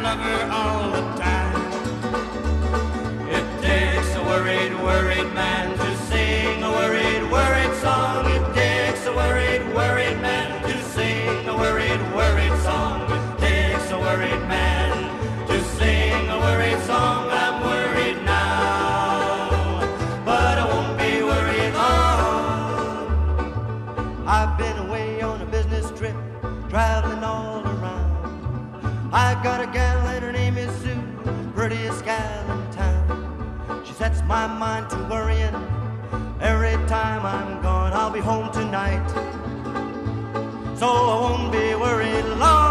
love her all the time. It takes a worried, worried man to sing a worried, worried song. It takes a worried, worried man to sing a worried, worried song. It takes a worried man to sing a worried song. I'm worried now, but I won't be worried long. I've been away on a business trip, traveling all around. I got a gal and her name is Sue, prettiest gal in town. She sets my mind to worrying every time I'm gone. I'll be home tonight, so I won't be worried long.